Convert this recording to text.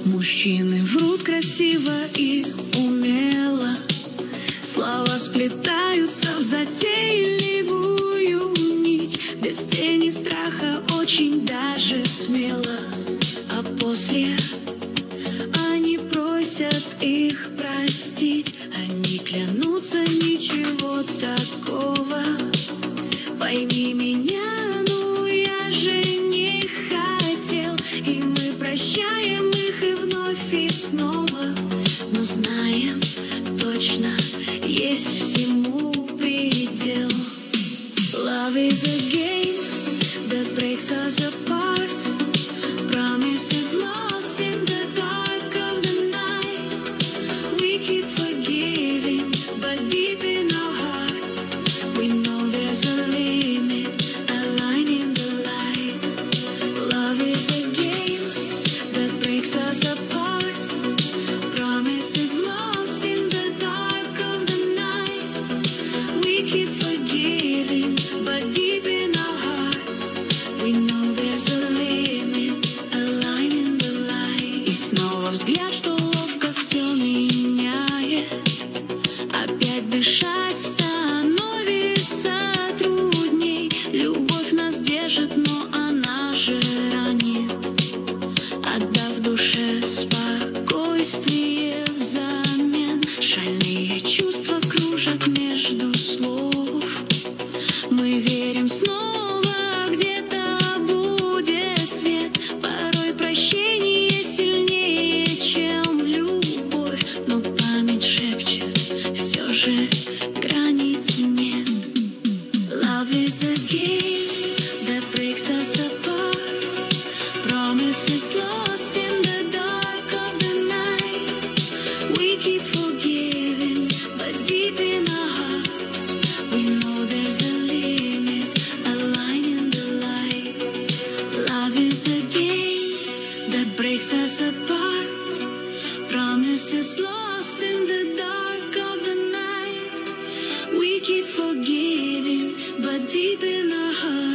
Мужчины врут красиво и умело, слова сплетаются в затейливую нить, без тени страха, очень даже смело. А после они просят их простить, они клянутся ничего такого. Пойми меня, ну я же не хотел, и мы прощаем их и вновь и снова, но знаем точно, есть всему предел. Love is a game that breaks us apart. Promise is lost in the dark of the night. We keep forgiving, but deep in our heart, we know there's a limit, a line in the light. Love is a game that breaks us apart. Promise is lost in the dark of the night. We keep forgiving, but deep in our heart, we know there's a limit, a line in the light. И снова взгляд, что ловко все меняет. Опять дышать становится трудней. Любовь нас держит, но она же ранит, отдав душе спокойствие взамен. Шальные чувства кружат между слов. Мы верим снова, где-то будет свет. Порой прощение сильнее, чем любовь, но память шепчет, все же границ нет. Love is a game that breaks us apart. Promise is lost in the dark of the night. We keep forgiving, but deep in our heart, we know there's a limit, a line in the light. Love is a game that breaks us apart. Promise is lost in the dark of the night. We keep forgiving, but deep in our heart,